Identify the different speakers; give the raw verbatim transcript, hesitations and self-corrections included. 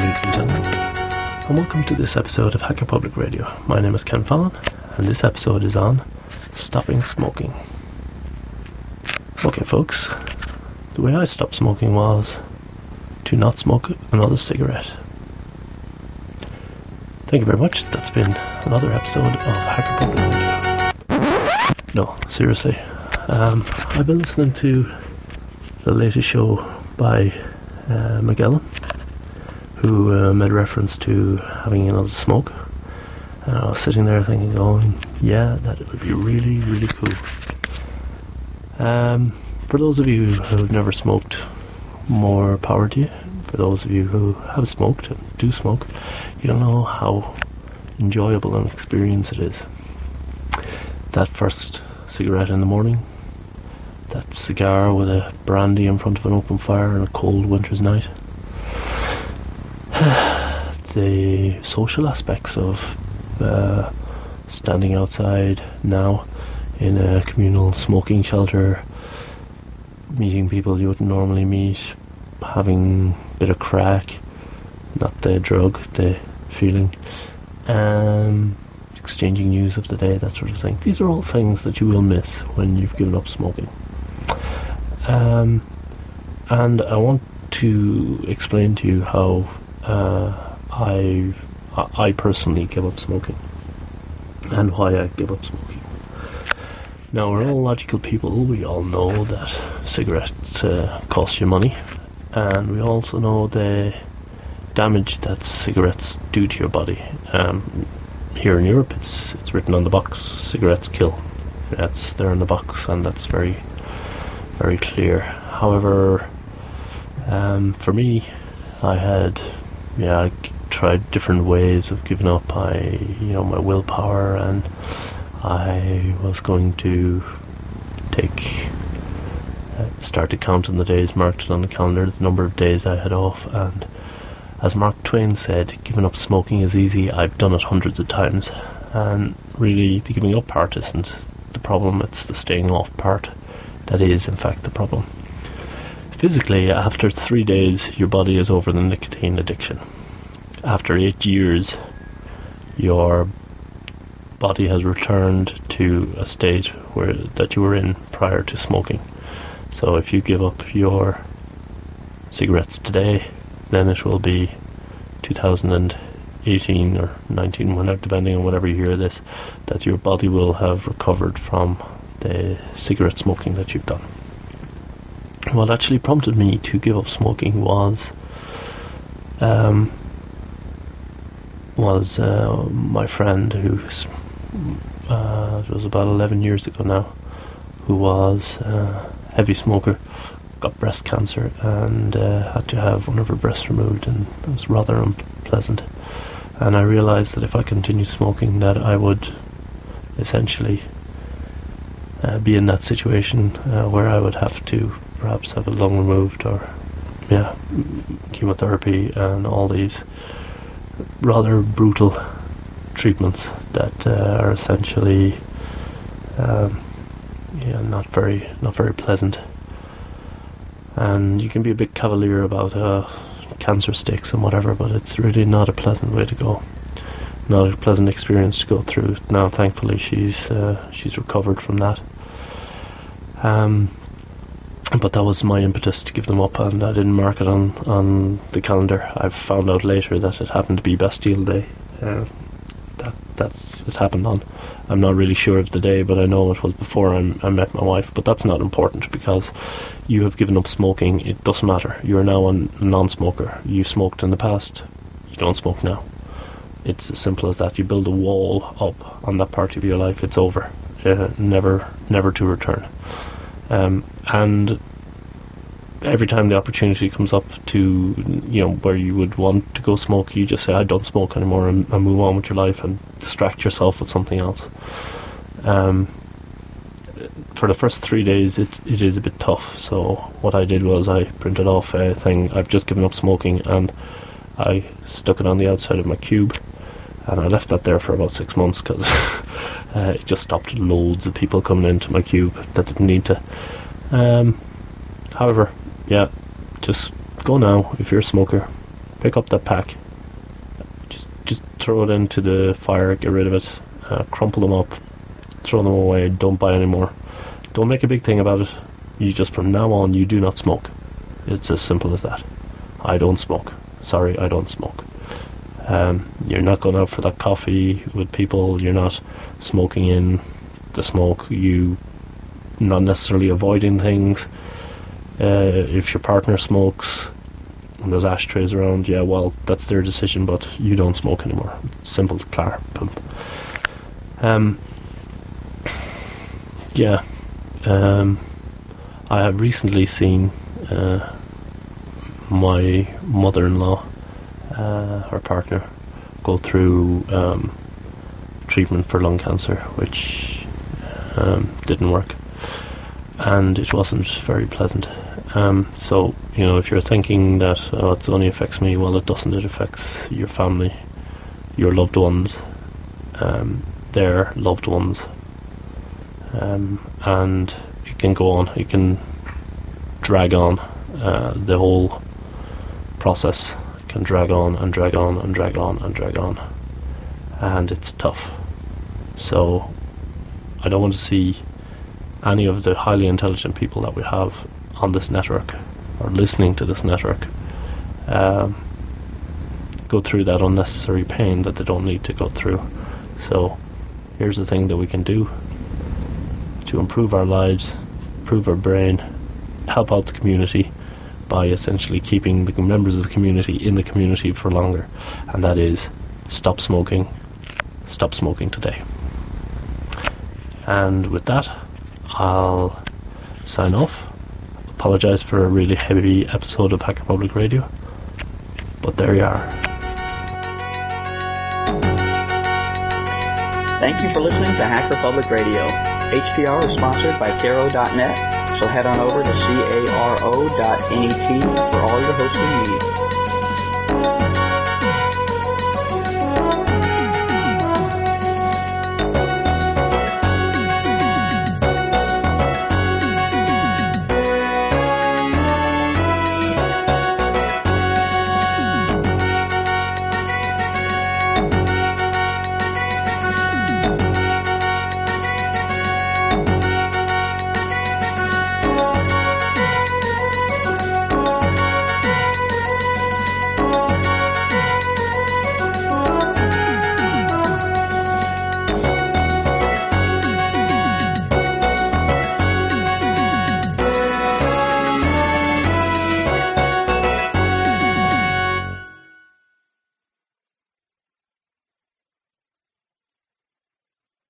Speaker 1: ladies and gentlemen, and welcome to this episode of Hacker Public Radio. My name is Ken Fallon, and this episode is on stopping smoking. Okay folks, the way I stopped smoking was to not smoke another cigarette. Thank you very much. That's been another episode of Hacker Public Radio. No, seriously. Um, I've been listening to the latest show by uh, Magellan, who uh, made reference to having another smoke. And I was sitting there thinking, going, yeah, that would be really, really cool. Um, for those of you who have never smoked, more power to you. For those of you who have smoked and do smoke, you don't know how enjoyable an experience it is. That first cigarette in the morning, that cigar with a brandy in front of an open fire on a cold winter's night. The social aspects of uh, standing outside now in a communal smoking shelter, meeting people you wouldn't normally meet, having a bit of crack, not the drug, the feeling, um, exchanging news of the day, that sort of thing. These are all things that you will miss when you've given up smoking. Um, and I want to explain to you how uh, I I personally give up smoking and why I give up smoking. Now, we're all logical people. We all know that cigarettes uh, cost you money, and we also know the damage that cigarettes do to your body. Um, here in Europe, it's it's written on the box: cigarettes kill. That's there in the box, and that's very very clear. However, um, for me, I had, yeah, I tried different ways of giving up. I, you know, my willpower, and I was going to take, uh, start to count on the days marked on the calendar, the number of days I had off, and as Mark Twain said, giving up smoking is easy. I've done it hundreds of times, and really the giving up part isn't the problem, it's the staying off part that is in fact the problem. Physically, after three days, your body is over the nicotine addiction. After eight years, your body has returned to a state where that you were in prior to smoking. So if you give up your cigarettes today, then it will be two thousand eighteen or nineteen, whenever, depending on whenever you hear this, that your body will have recovered from the cigarette smoking that you've done. What actually prompted me to give up smoking was um, was uh, my friend who's uh, it was about eleven years ago now, who was a heavy smoker, got breast cancer, and uh, had to have one of her breasts removed, and it was rather unpleasant. And I realised that if I continued smoking, that I would essentially uh, be in that situation uh, where I would have to perhaps have a lung removed, or yeah, chemotherapy and all these rather brutal treatments that uh, are essentially um, yeah, not very not very pleasant. And you can be a bit cavalier about uh, cancer sticks and whatever, but it's really not a pleasant way to go. Not a pleasant experience to go through. Now, thankfully, she's uh, she's recovered from that. Um, but that was my impetus to give them up, and I didn't mark it on, on the calendar. I've found out later that it happened to be Bastille Day. Uh, that that's it happened on. I'm not really sure of the day, but I know it was before I, I met my wife. But that's not important, because you have given up smoking. It doesn't matter. You are now a non-smoker. You smoked in the past. You don't smoke now. It's as simple as that. You build a wall up on that part of your life. It's over. Uh, never, never to return. Um, and every time the opportunity comes up to, you know, where you would want to go smoke, you just say, I don't smoke anymore, and, and move on with your life and distract yourself with something else. Um, for the first three days, it, it is a bit tough. So what I did was I printed off a thing, I've just given up smoking, and I stuck it on the outside of my cube, and I left that there for about six months because uh, it just stopped loads of people coming into my cube that didn't need to. Um, however, yeah, just go now if you're a smoker. pick up that pack, just just throw it into the fire, get rid of it, uh, crumple them up, throw them away, don't buy any more. Don't make a big thing about it. You just, from now on, you do not smoke. It's as simple as that. I don't smoke. Sorry, I don't smoke. Um, you're not going out for that coffee with people. You're not smoking in the smoke. You not necessarily avoiding things. Uh, if your partner smokes and there's ashtrays around, yeah, well, that's their decision, but you don't smoke anymore. Simple, clear, boom. Um, yeah. Um, I have recently seen uh, my mother-in-law, uh, her partner, go through um, treatment for lung cancer, which um, didn't work, and it wasn't very pleasant. Um, so, you know, if you're thinking that oh, it only affects me, well, it doesn't. It affects your family, your loved ones, um, their loved ones, um, and it can go on. It can drag on. Uh, the whole process can drag on and drag on and drag on and drag on, and it's tough. So I don't want to see any of the highly intelligent people that we have on this network or listening to this network um, go through that unnecessary pain that they don't need to go through. So here's the thing that we can do to improve our lives, improve our brain, help out the community by essentially keeping the members of the community in the community for longer, and that is stop smoking. Stop smoking today. And with that, I'll sign off. Apologise for a really heavy episode of Hacker Public Radio, but there you are.
Speaker 2: Thank you for listening to Hacker Public Radio. H P R is sponsored by Caro dot net, so head on over to caro dot net for all your hosting needs.